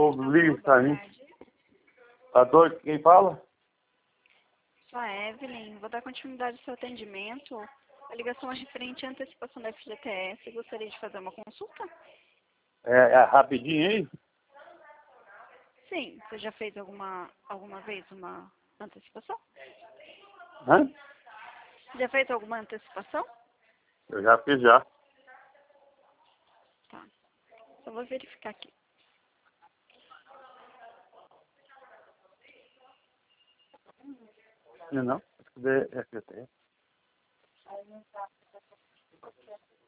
povo liga pra mim. Tá doido? Quem fala? Sou a Evelyn. Vou dar continuidade ao seu atendimento. A ligação é referente à antecipação da FGTS. Gostaria de fazer uma consulta? É rapidinho aí? Sim. Você já fez alguma vez uma antecipação? Hã? Já fez alguma antecipação? Eu já fiz já. Tá. Só vou verificar aqui. Não, não. FGTS.